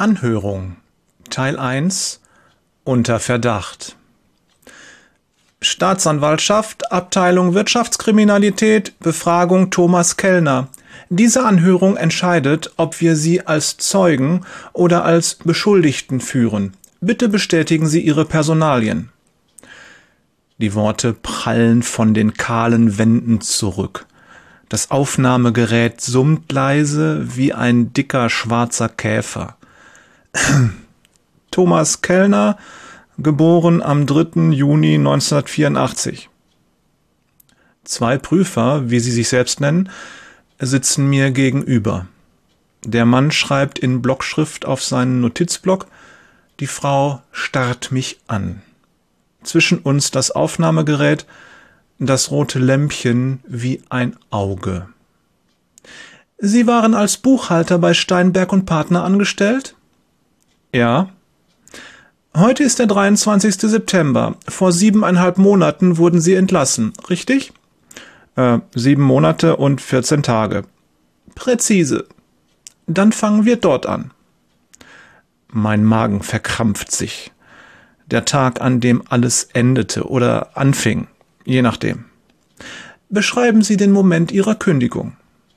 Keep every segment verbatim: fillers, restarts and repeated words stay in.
Anhörung Teil eins Unter Verdacht. Staatsanwaltschaft, Abteilung Wirtschaftskriminalität, Befragung Thomas Kellner. Diese Anhörung entscheidet, ob wir Sie als Zeugen oder als Beschuldigten führen. Bitte bestätigen Sie Ihre Personalien. Die Worte prallen von den kahlen Wänden zurück. Das Aufnahmegerät summt leise wie ein dicker schwarzer Käfer. Thomas Kellner, geboren am dritten Juni neunzehnhundertvierundachtzig. Zwei Prüfer, wie sie sich selbst nennen, sitzen mir gegenüber. Der Mann schreibt in Blockschrift auf seinen Notizblock, die Frau starrt mich an. Zwischen uns das Aufnahmegerät, das rote Lämpchen wie ein Auge. Sie waren als Buchhalter bei Steinberg und Partner angestellt? Ja. Heute ist der dreiundzwanzigste September. Vor siebeneinhalb Monaten wurden Sie entlassen, richtig? Äh, sieben Monate und vierzehn Tage. Präzise. Dann fangen wir dort an. Mein Magen verkrampft sich. Der Tag, an dem alles endete oder anfing, je nachdem. Beschreiben Sie den Moment Ihrer Kündigung.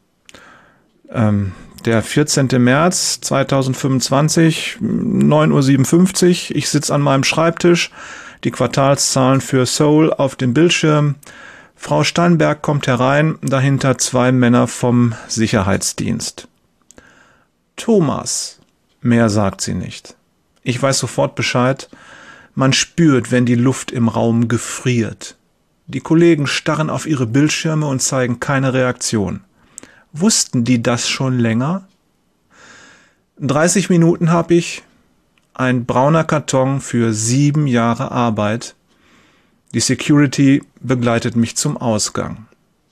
Ähm, der vierzehnte März zweitausendfünfundzwanzig, neun Uhr siebenundfünfzig. Ich sitze an meinem Schreibtisch, die Quartalszahlen für Seoul auf dem Bildschirm. Frau Steinberg kommt herein, dahinter zwei Männer vom Sicherheitsdienst. Thomas, mehr sagt sie nicht. Ich weiß sofort Bescheid. Man spürt, wenn die Luft im Raum gefriert. Die Kollegen starren auf ihre Bildschirme und zeigen keine Reaktion. Wussten die das schon länger? dreißig Minuten habe ich, ein brauner Karton für sieben Jahre Arbeit. Die Security begleitet mich zum Ausgang.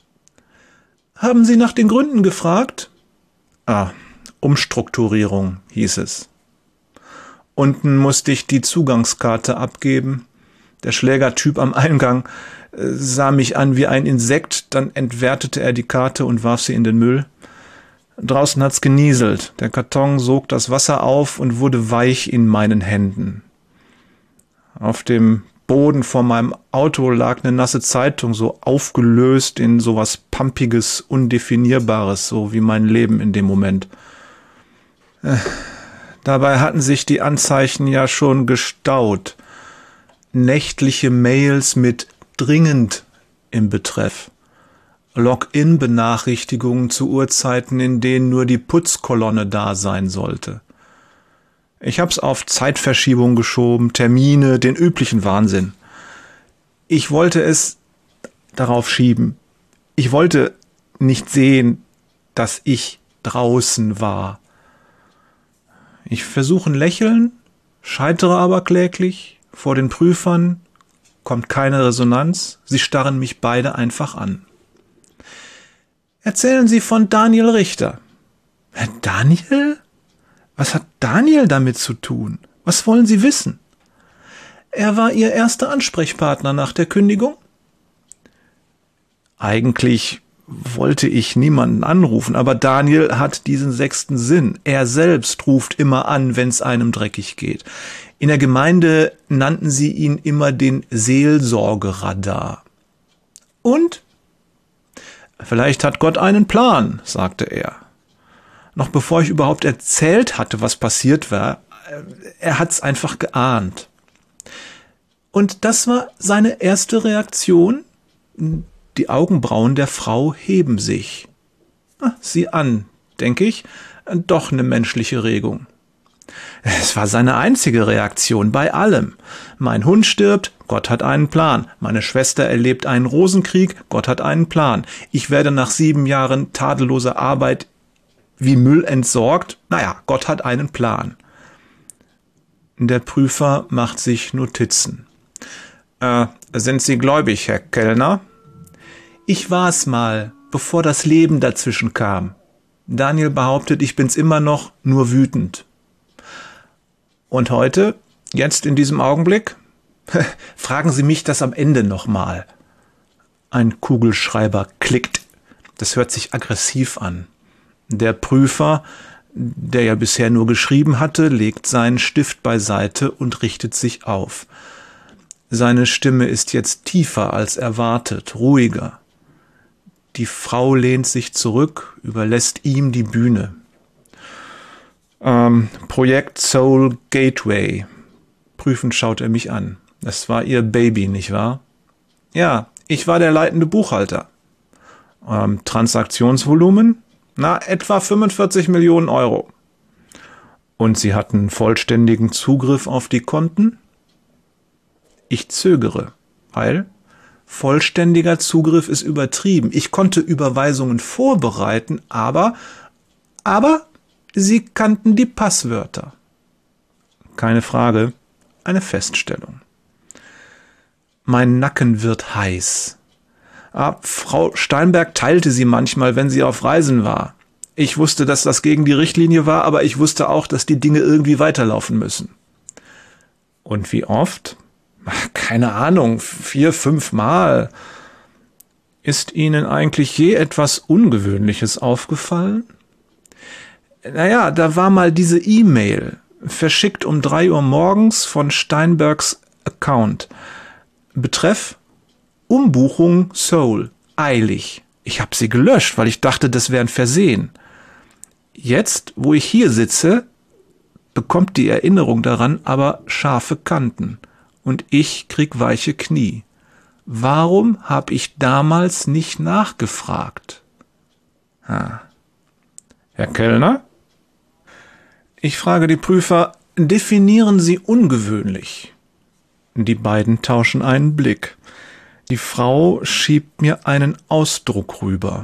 Haben Sie nach den Gründen gefragt? Ah, Umstrukturierung hieß es. Unten musste ich die Zugangskarte abgeben. Der Schlägertyp am Eingang äh, sah mich an wie ein Insekt, dann entwertete er die Karte und warf sie in den Müll. Draußen hat's genieselt. Der Karton sog das Wasser auf und wurde weich in meinen Händen. Auf dem Boden vor meinem Auto lag eine nasse Zeitung, so aufgelöst in sowas Pampiges, Undefinierbares, so wie mein Leben in dem Moment. Äh, dabei hatten sich die Anzeichen ja schon gestaut. Nächtliche Mails mit dringend im Betreff. Login-Benachrichtigungen zu Uhrzeiten, in denen nur die Putzkolonne da sein sollte. Ich hab's auf Zeitverschiebung geschoben, Termine, den üblichen Wahnsinn. Ich wollte es darauf schieben. Ich wollte nicht sehen, dass ich draußen war. Ich versuche ein Lächeln, scheitere aber kläglich. Vor den Prüfern kommt keine Resonanz. Sie starren mich beide einfach an. Erzählen Sie von Daniel Richter. Herr Daniel? Was hat Daniel damit zu tun? Was wollen Sie wissen? Er war Ihr erster Ansprechpartner nach der Kündigung? Eigentlich wollte ich niemanden anrufen, aber Daniel hat diesen sechsten Sinn. Er selbst ruft immer an, wenn es einem dreckig geht. In der Gemeinde nannten sie ihn immer den Seelsorgeradar. Und? Vielleicht hat Gott einen Plan, sagte er. Noch bevor ich überhaupt erzählt hatte, was passiert war, er hat's einfach geahnt. Und das war seine erste Reaktion? Die Augenbrauen der Frau heben sich. Sieh an, denke ich, doch eine menschliche Regung. Es war seine einzige Reaktion bei allem. Mein Hund stirbt, Gott hat einen Plan. Meine Schwester erlebt einen Rosenkrieg, Gott hat einen Plan. Ich werde nach sieben Jahren tadelloser Arbeit wie Müll entsorgt. Naja, Gott hat einen Plan. Der Prüfer macht sich Notizen. Äh, sind Sie gläubig, Herr Kellner? Ich war's mal, bevor das Leben dazwischen kam. Daniel behauptet, ich bin's immer noch, nur wütend. Und heute, jetzt in diesem Augenblick? Fragen Sie mich das am Ende nochmal. Ein Kugelschreiber klickt. Das hört sich aggressiv an. Der Prüfer, der ja bisher nur geschrieben hatte, legt seinen Stift beiseite und richtet sich auf. Seine Stimme ist jetzt tiefer als erwartet, ruhiger. Die Frau lehnt sich zurück, überlässt ihm die Bühne. Ähm, Projekt Soul Gateway. Prüfend schaut er mich an. Das war ihr Baby, nicht wahr? Ja, ich war der leitende Buchhalter. Ähm, Transaktionsvolumen? Na, etwa fünfundvierzig Millionen Euro. Und Sie hatten vollständigen Zugriff auf die Konten? Ich zögere, weil vollständiger Zugriff ist übertrieben. Ich konnte Überweisungen vorbereiten, aber, aber Sie kannten die Passwörter. Keine Frage, eine Feststellung. Mein Nacken wird heiß. Ah, Frau Steinberg teilte sie manchmal, wenn sie auf Reisen war. Ich wusste, dass das gegen die Richtlinie war, aber ich wusste auch, dass die Dinge irgendwie weiterlaufen müssen. Und wie oft? Ach, keine Ahnung, vier, fünf Mal. Ist Ihnen eigentlich je etwas Ungewöhnliches aufgefallen? Naja, da war mal diese E-Mail, verschickt um drei Uhr morgens von Steinbergs Account. Betreff Umbuchung Soul, eilig. Ich habe sie gelöscht, weil ich dachte, das wäre ein Versehen. Jetzt, wo ich hier sitze, bekommt die Erinnerung daran aber scharfe Kanten. Und ich krieg weiche Knie. Warum habe ich damals nicht nachgefragt? Ha. Herr Kellner? Ich frage die Prüfer, definieren Sie ungewöhnlich? Die beiden tauschen einen Blick. Die Frau schiebt mir einen Ausdruck rüber.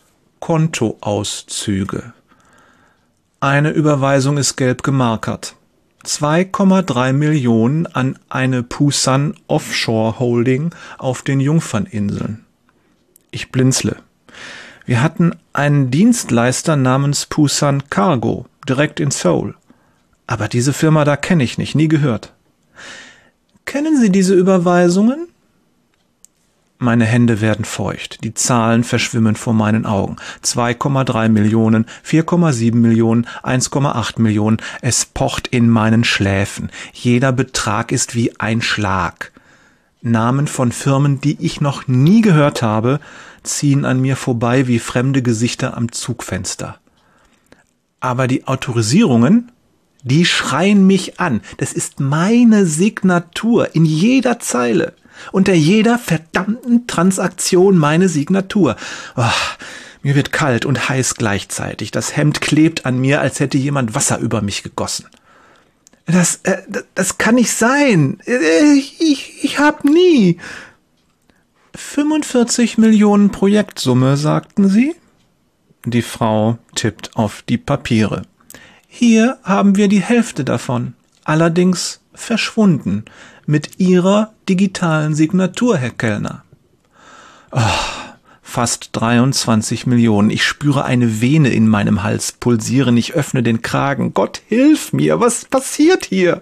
Kontoauszüge. Eine Überweisung ist gelb gemarkert. zwei Komma drei Millionen an eine Pusan Offshore Holding auf den Jungferninseln. Ich blinzle. Wir hatten einen Dienstleister namens Pusan Cargo, direkt in Seoul. Aber diese Firma da kenne ich nicht, nie gehört. Kennen Sie diese Überweisungen? Meine Hände werden feucht, die Zahlen verschwimmen vor meinen Augen. zwei Komma drei Millionen, vier Komma sieben Millionen, eins Komma acht Millionen. Es pocht in meinen Schläfen. Jeder Betrag ist wie ein Schlag. Namen von Firmen, die ich noch nie gehört habe, ziehen an mir vorbei wie fremde Gesichter am Zugfenster. Aber die Autorisierungen, die schreien mich an. Das ist meine Signatur in jeder Zeile. Unter jeder verdammten Transaktion meine Signatur. Oh, mir wird kalt und heiß gleichzeitig. Das Hemd klebt an mir, als hätte jemand Wasser über mich gegossen. Das, äh, das kann nicht sein. Ich, ich, ich hab nie. fünfundvierzig Millionen Projektsumme, sagten Sie? Die Frau tippt auf die Papiere. Hier haben wir die Hälfte davon. Allerdings verschwunden. Mit Ihrer digitalen Signatur, Herr Kellner. Oh, fast dreiundzwanzig Millionen. Ich spüre eine Vene in meinem Hals pulsieren. Ich öffne den Kragen. Gott, hilf mir! Was passiert hier?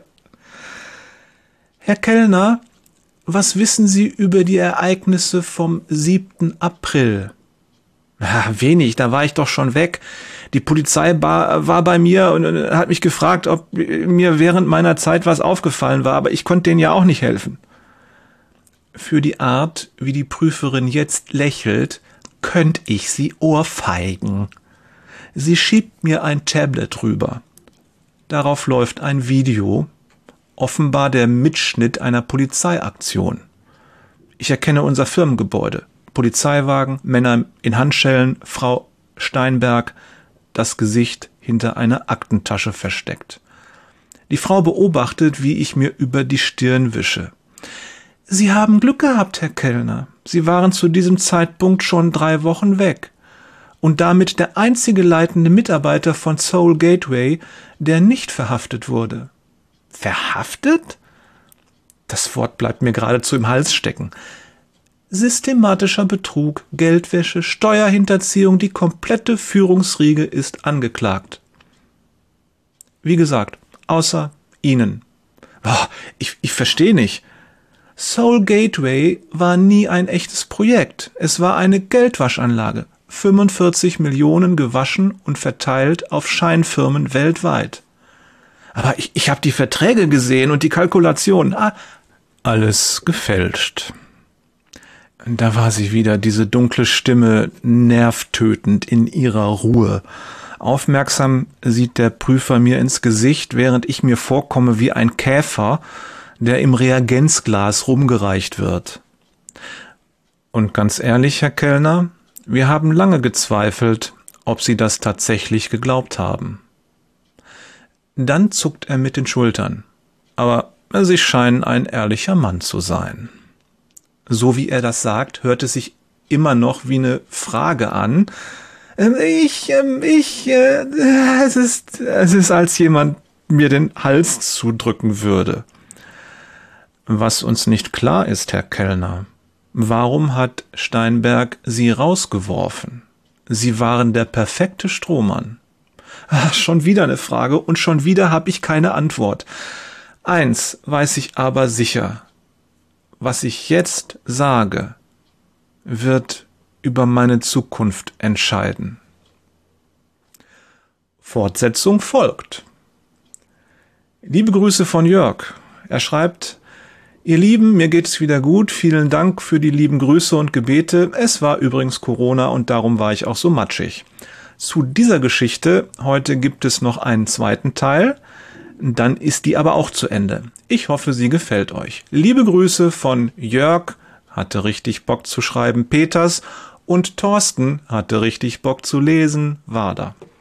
Herr Kellner, was wissen Sie über die Ereignisse vom siebten April? Ja, wenig, da war ich doch schon weg. Die Polizei war bei mir und hat mich gefragt, ob mir während meiner Zeit was aufgefallen war, aber ich konnte denen ja auch nicht helfen. Für die Art, wie die Prüferin jetzt lächelt, könnte ich sie ohrfeigen. Sie schiebt mir ein Tablet rüber. Darauf läuft ein Video, offenbar der Mitschnitt einer Polizeiaktion. Ich erkenne unser Firmengebäude. Polizeiwagen, Männer in Handschellen, Frau Steinberg, das Gesicht hinter einer Aktentasche versteckt. Die Frau beobachtet, wie ich mir über die Stirn wische. Sie haben Glück gehabt, Herr Kellner. Sie waren zu diesem Zeitpunkt schon drei Wochen weg und damit der einzige leitende Mitarbeiter von Soul Gateway, der nicht verhaftet wurde. Verhaftet? Das Wort bleibt mir geradezu im Hals stecken. Systematischer Betrug, Geldwäsche, Steuerhinterziehung, die komplette Führungsriege ist angeklagt. Wie gesagt, außer Ihnen. Oh, ich, ich verstehe nicht. Soul Gateway war nie ein echtes Projekt. Es war eine Geldwaschanlage. fünfundvierzig Millionen gewaschen und verteilt auf Scheinfirmen weltweit. Aber ich, ich habe die Verträge gesehen und die Kalkulationen. Ah, alles gefälscht. Da war sie wieder, diese dunkle Stimme, nervtötend in ihrer Ruhe. Aufmerksam sieht der Prüfer mir ins Gesicht, während ich mir vorkomme wie ein Käfer, der im Reagenzglas rumgereicht wird. Und ganz ehrlich, Herr Kellner, wir haben lange gezweifelt, ob Sie das tatsächlich geglaubt haben. Dann zuckt er mit den Schultern. Aber Sie scheinen ein ehrlicher Mann zu sein. So wie er das sagt, hört es sich immer noch wie eine Frage an. Ähm, ich, ähm, ich, äh, es ist, es ist, als jemand mir den Hals zudrücken würde. Was uns nicht klar ist, Herr Kellner, warum hat Steinberg Sie rausgeworfen? Sie waren der perfekte Strohmann. Ach, schon wieder eine Frage und schon wieder habe ich keine Antwort. Eins weiß ich aber sicher. Was ich jetzt sage, wird über meine Zukunft entscheiden. Fortsetzung folgt. Liebe Grüße von Jörg. Er schreibt: Ihr Lieben, mir geht's wieder gut. Vielen Dank für die lieben Grüße und Gebete. Es war übrigens Corona und darum war ich auch so matschig. Zu dieser Geschichte heute gibt es noch einen zweiten Teil. Dann ist die aber auch zu Ende. Ich hoffe, sie gefällt euch. Liebe Grüße von Jörg, hatte richtig Bock zu schreiben, Peters, und Thorsten hatte richtig Bock zu lesen, Wader.